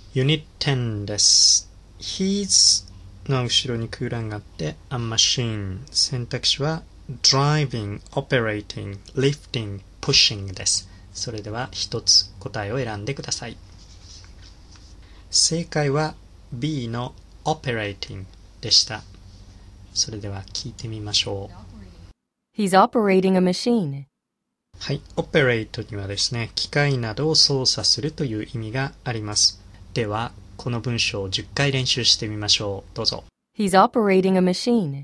Unit 10 です。He's の後ろに空欄があって、a machine。選択肢は driving, operating, lifting, pushing です。それでは一つ答えを選んでください。正解は B の operating でした。それでは聞いてみましょう。 He's operating a machine. はい、operate にはですね、機械などを操作するという意味があります。では、この文章を10回練習してみましょう。どうぞ。 He's operating a machine.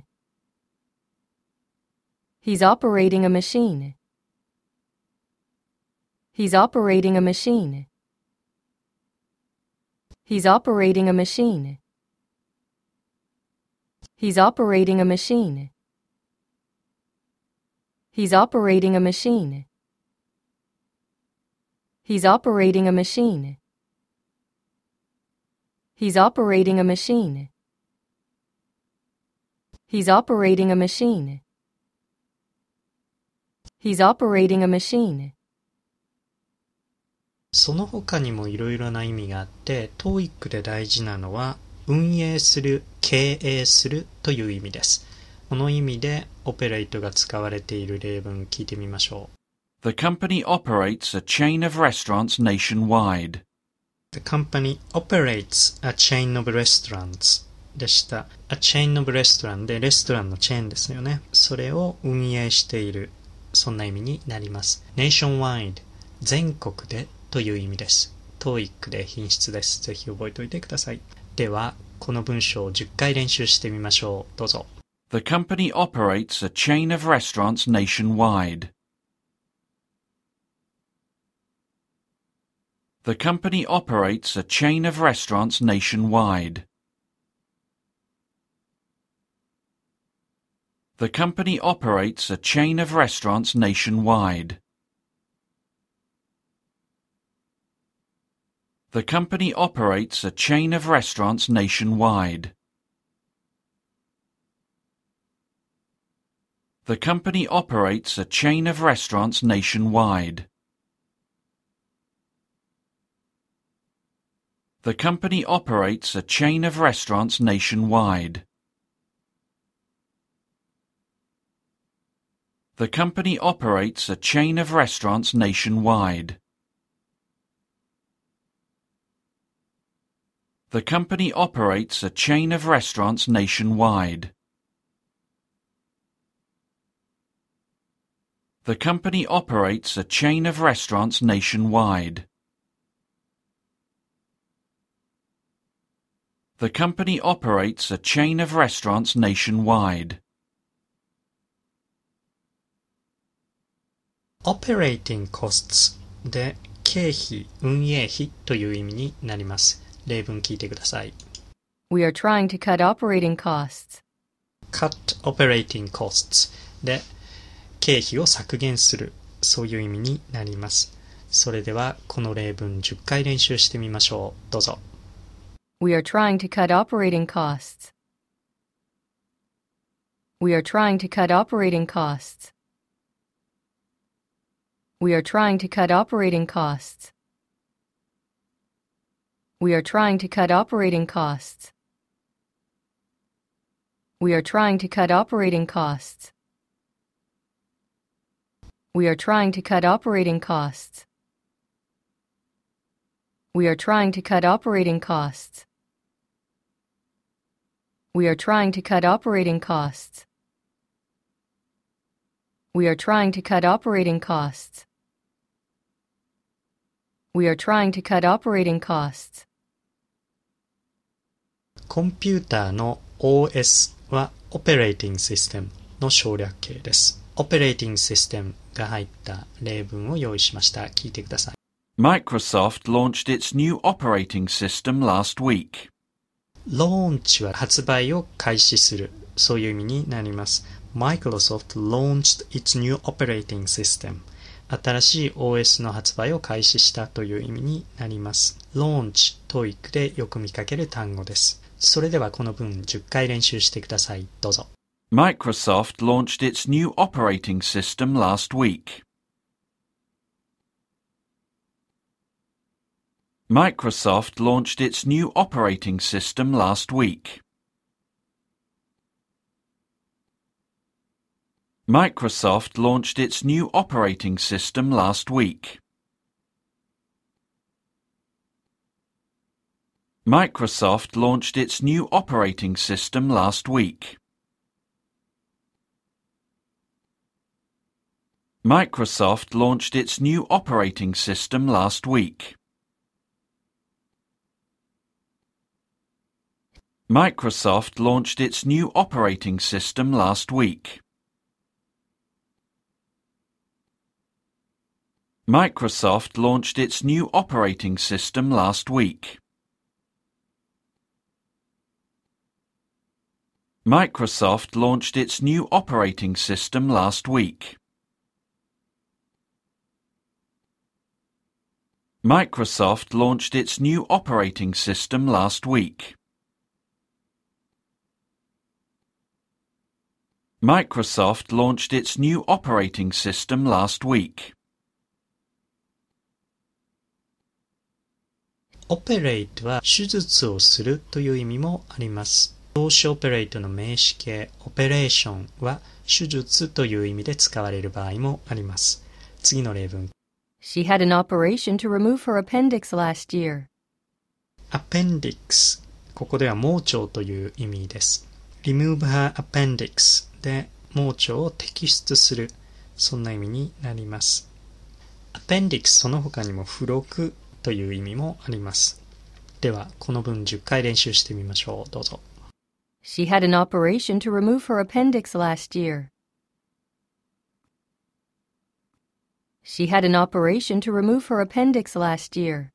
He's operating a machine. He's operating a machine. He's operating a machine. He's operating a machine. He's operating a machine. He's operating a machine. He's operating a machine. He's operating a machine. He's operating a machine. その他にもいろいろな意味があって、TOEIC で大事なのは運営する、経営するという意味です。この意味でオペレートが使われている例文聞いてみましょう。 The company operates a chain of restaurants nationwide. The company operates a chain of restaurants でした。A chain of restaurant でレストランのチェーンですよね。それを運営している。そんな意味になります。Nationwide 全国でという意味です。TOEIC で品質です。ぜひ覚えておいてください。では、この文章を10回練習してみましょう。どうぞ。 The company operates a chain of restaurants nationwide. The company operates a chain of restaurants nationwide. The company operates a chain of restaurants nationwide. The company operates a chain of restaurants nationwide. The company operates a chain of restaurants nationwide. The company operates a chain of restaurants nationwide. The company operates a chain of restaurants nationwide. The company operates a chain of restaurants nationwide. The company operates a chain of restaurants nationwide. The company operates a chain of restaurants nationwide. Operating costs で経費、運営費という意味になります。例文聞いてください。 We are trying to cut operating costs. Cut operating costs で経費を削減する、そういう意味になります。それではこの例文10回練習してみましょう。どうぞ。 We are trying to cut operating costs. We are trying to cut operating costs. We are trying to cut operating costs. We are trying to cut operating costs. We are trying to cut operating costs. We are trying to cut operating costs. We are trying to cut operating costs. We are trying to cut operating costs. We are trying to cut operating costs. We are trying to cut operating costs. コンピューターの OS は Operating System の省略形です。Operating System が入った例文を用意しました。聞いてください。 Microsoft launched its new operating system last week. Launch は発売を開始する。そういう意味になります。Microsoft launched its new operating system. 新しい OS の発売を開始したという意味になります。Launch、TOEIC でよく見かける単語です。それではこの文10回練習してください。どうぞ。 Microsoft launched its new operating system last week. Microsoft launched its new operating system last week. Microsoft launched its new operating system last week. Microsoft launched its new operating system last week. Microsoft launched its new operating system last week. Microsoft launched its new operating system last week. Microsoft launched its new operating system last week. Microsoft launched its new operating system last week. Microsoft launched its new operating system last week. Microsoft launched its new operating system last week. operate は手術をするという意味もあります。動詞オペレートの名詞形オペレーションは手術という意味で使われる場合もあります。次の例文。 She had an operation to remove her appendix last year. appendix ここでは盲腸という意味です。remove her appendix で盲腸を摘出する、そんな意味になります。appendix その他にも付録という意味もあります。ではこの文10回練習してみましょう。どうぞ。 She had an operation to remove her appendix last year. She had an operation to remove her appendix last year.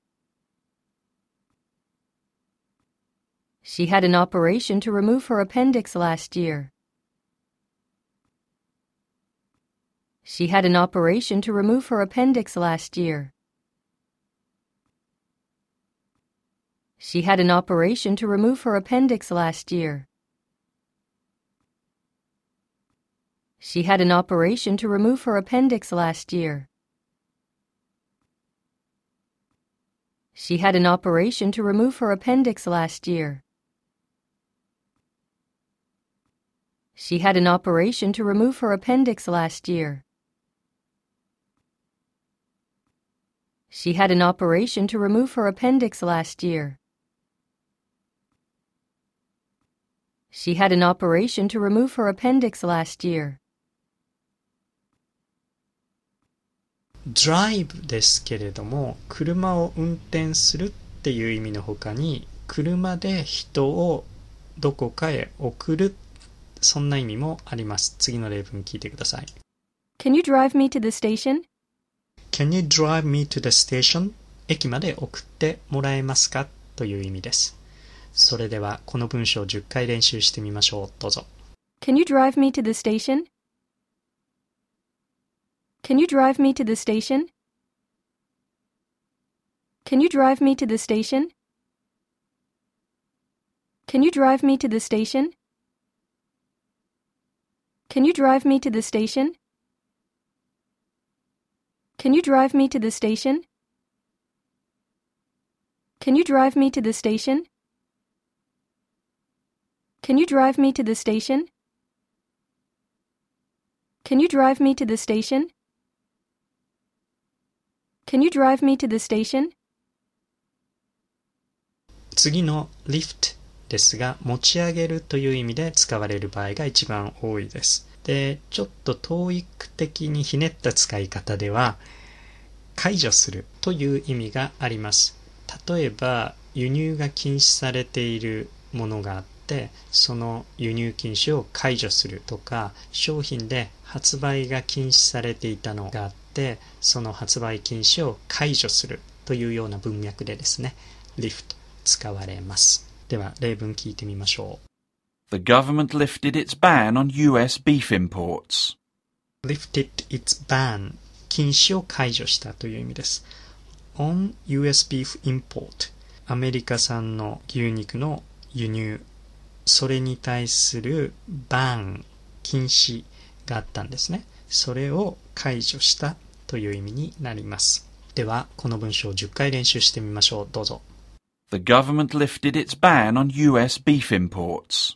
She had an operation to remove her appendix last year. She had an operation to remove her appendix last year. She had an operation to remove her appendix last year. She had an operation to remove her appendix last year. She had an operation to remove her appendix last year. She had an operation to remove her appendix last year. She had an operation to remove her appendix last year. She had an operation to remove her appendix last year. drive ですけれども、車を運転するっていう意味の他に、車で人をどこかへ送る、そんな意味もあります。次の例文聞いてください。 Can you drive me to the station? Can you drive me to the station? 駅まで送ってもらえますかという意味です。それではこの文章を10回練習してみましょう。どうぞ。 Can you drive me to the station? Can you drive me to the station? Can you drive me to the station? Can you drive me to the station? Can you drive me to the station? Can you drive me to the station? Can you drive me to the station? Can you drive me to the station? Can you drive me to the station? Can you drive me to the station? 次の lift ですが、持ち上げるという意味で使われる場合が一番多いです。で、ちょっと TOEIC 的にひねった使い方では、解除するという意味があります。例えば、輸入が禁止されているものがあって、その輸入禁止を解除するとか、商品で発売が禁止されていたのがあって、その発売禁止を解除するというような文脈でですね、lift 使われます。では例文聞いてみましょう。The government lifted its ban on US beef imports. lifted its ban 禁止を解除したという意味です。on US beef import アメリカ産の牛肉の輸入、それに対するban 禁止があったんですね。それを解除したという意味になります。 では、この文章を10回練習してみましょう。どうぞ。 The government lifted its ban on US beef imports.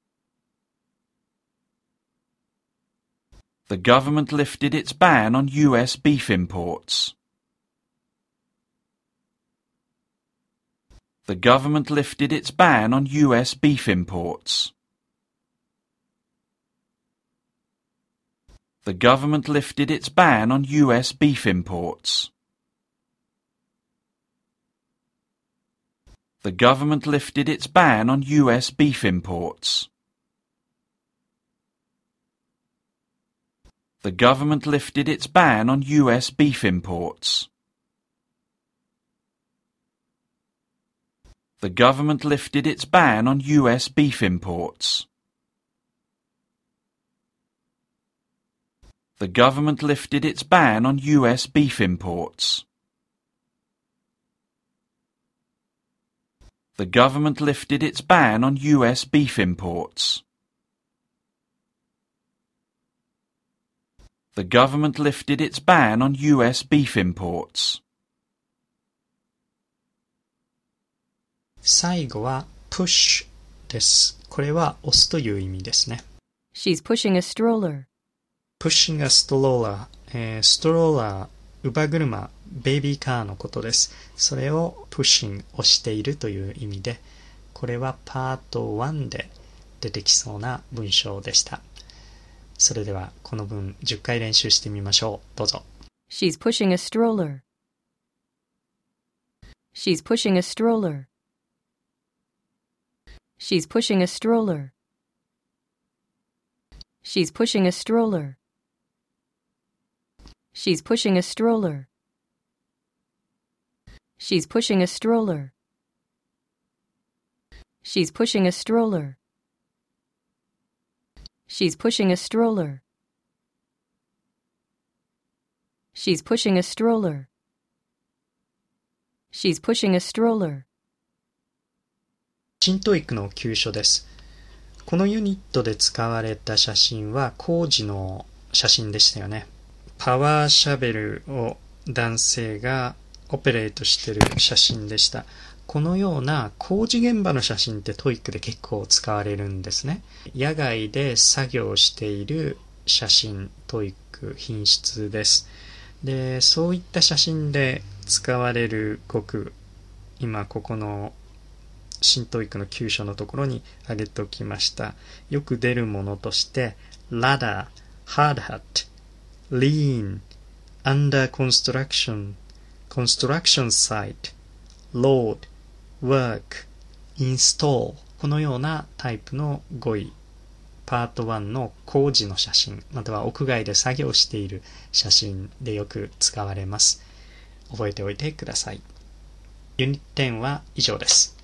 The government lifted its ban on US beef imports. The government lifted its ban on US beef imports. The government lifted its ban on US beef imports. The government lifted its ban on US beef imports. The government lifted its ban on US beef imports. The government lifted its ban on US beef imports. The government lifted its ban on US beef imports. The government lifted its ban on US beef imports. The government lifted its ban on US beef imports. 最後は push です。これは押すという意味ですね。 She's pushing a stroller. pushing a stroller、ストローラー、乳母車、ベイビーカーのことです。それを pushing 押しているという意味で、これはパート1で出てきそうな文章でした。それではこの文10回練習してみましょう。どうぞ。 She's pushing a stroller. She's pushing a stroller. She's pushing a stroller. She's pushing a stroller. She's pushing a stroller. She's pushing a stroller. She's pushing a stroller. She's pushing a stroller. She's pushing a stroller. She's pushing a stroller. 新トイックの急所です。このユニットで使われた写真は工事の写真でしたよね。パワーシャベルを男性がオペレートしている写真でした。このような工事現場の写真ってトイックで結構使われるんですね。野外で作業している写真、トイック品質です。で、そういった写真で使われる語句、今ここの新トイックの急所のところに挙げておきました。よく出るものとして ladder, hard hat, lean, under construction, construction site, load, work, install このようなタイプの語彙、パート1の工事の写真または屋外で作業している写真でよく使われます。覚えておいてください。ユニット10は以上です。